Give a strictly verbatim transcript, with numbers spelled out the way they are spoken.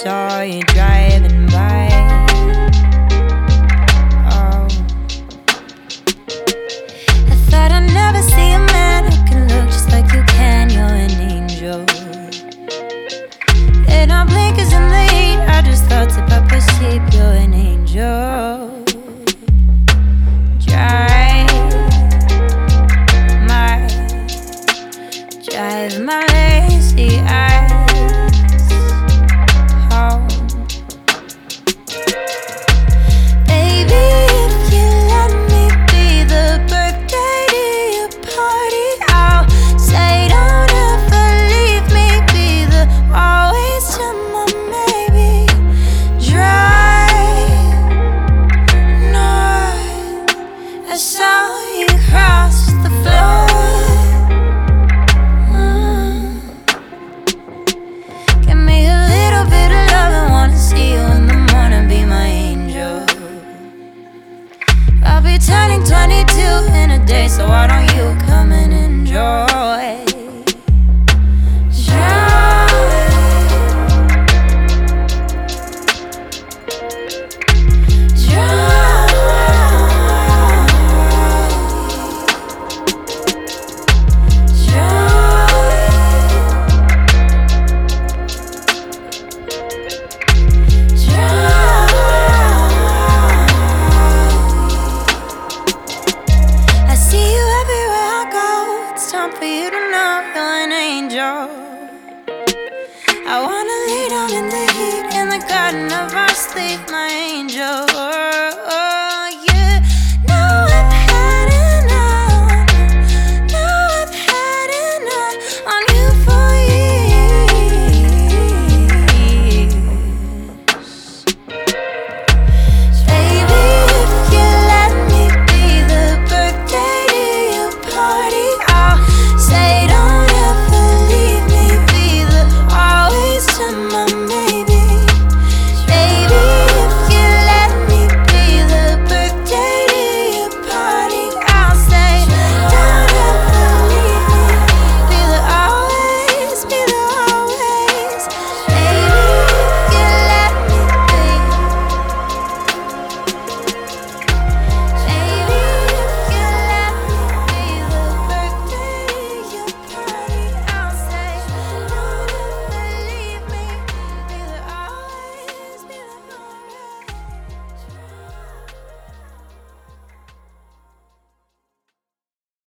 saw you driving by. Oh, I thought I'd never see a man who can look just like you can. You're an angel. In our blinkers in the heat, I just thought to pop asleep. You're an angel. Drive my, drive my lazy eyes home. Baby, if you let me be the birthday to your party, I'll say don't ever leave me, be the always to my maybe. Drive north, I saw you cross the floor. Mm. Give me a little bit of love, I wanna see you in the morning, be my angel. I'll be turning twenty-two in a day, so why don't you come and enjoy? I see you everywhere I go. It's time for you to know you're an angel. I wanna lay down in the heat in the garden of our sleep, my angel.